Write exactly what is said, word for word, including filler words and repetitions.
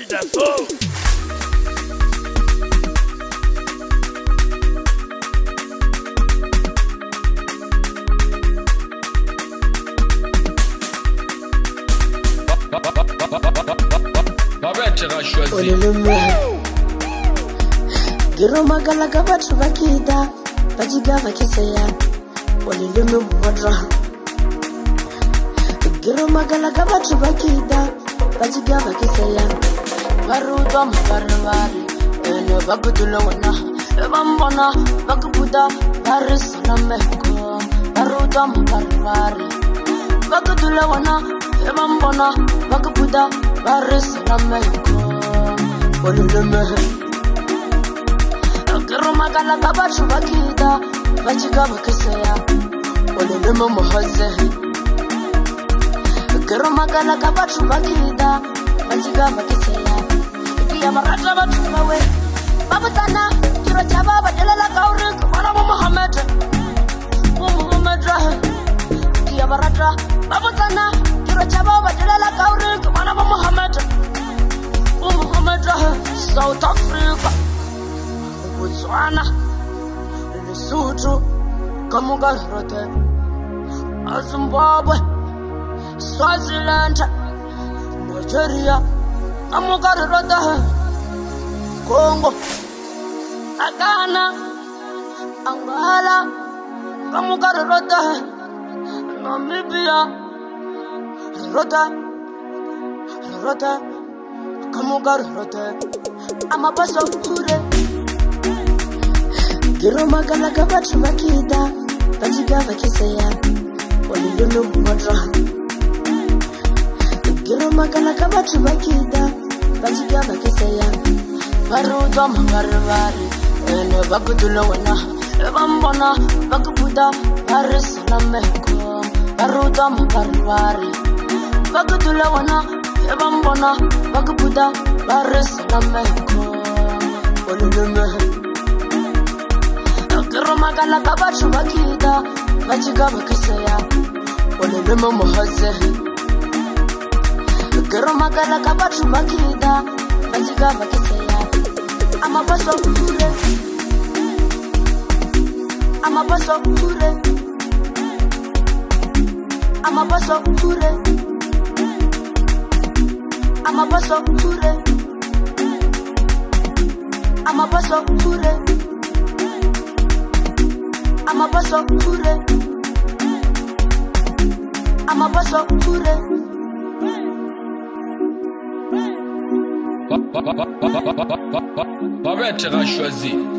Dasso. Giro magala kabatu bakida bajiga bakisaya olilumi mwadra. Giro magala kabatu bakida bajiga bakisaya barudo mabarwari ene bakutula wana ebambona bakubuda barisana meko barudo mabarwari bakutula wana ebambona bakubuda barisana meko olilumi. Giro magala kabatu bakida bajiga bakisaya olilumi muhaze. Giro magala kabatu bakida bajiga bakisaya kiya barata batu bawe babutana kiro chaba badela kauri kubana Muhammad Muhammad kiya barata babutana kiro chaba badela kauri kubana Muhammad Muhammad South Africa Botswana Lesotho Kamugarote Zimbabwe Swaziland Nigeria Kamugarote Congo Ghana Angola Kamugarote Namibia Rota Rota Kamugarote Amabaso Kure Giro magala kabatu bakida bajiga bakisaya olilumi mwadra. Giro magala kabatu bakida bajiga bakisaya barudo mabarwari ene bakutula wana ebambona bakubuda barisana meko barudo mabarwari bakutula wana ebambona bakubuda barisana meko olilumi. Giro magala kabatu bakida bajiga bakisaya olilumi muhaze. Giro magala kabatu bakida bajiga bakisaya amabaso kure amabaso kure amabaso kure amabaso kure amabaso kure Amabaso kure Amabaso kure Babette a choisi.